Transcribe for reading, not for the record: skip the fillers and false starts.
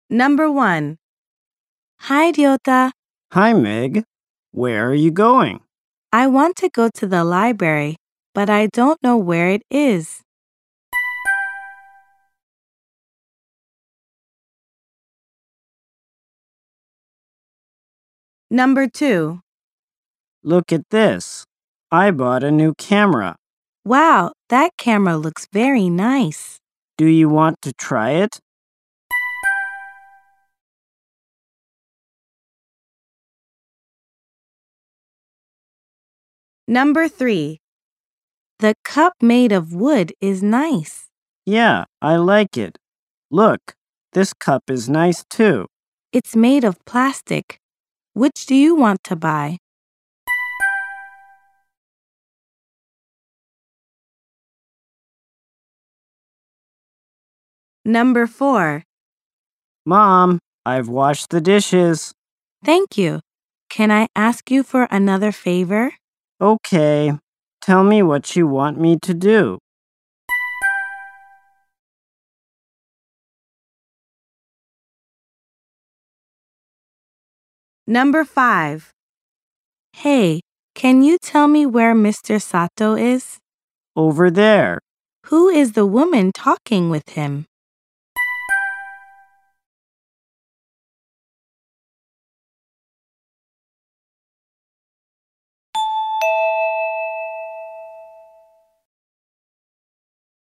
Number 1. Hi, Ryota. Hi, Meg. Where are you going? I want to go to the library, but I don't know where it is. Number 2. Look at this. I bought a new camera. Wow, that camera looks very nice. Do you want to try it? Number 3. The cup made of wood is nice. Yeah, I like it. Look, this cup is nice too. It's made of plastic. Which do you want to buy? Number 4. Mom, I've washed the dishes. Thank you. Can I ask you for another favor? Okay, tell me what you want me to do. Number 5. Hey, can you tell me where Mr. Sato is? Over there. Who is the woman talking with him?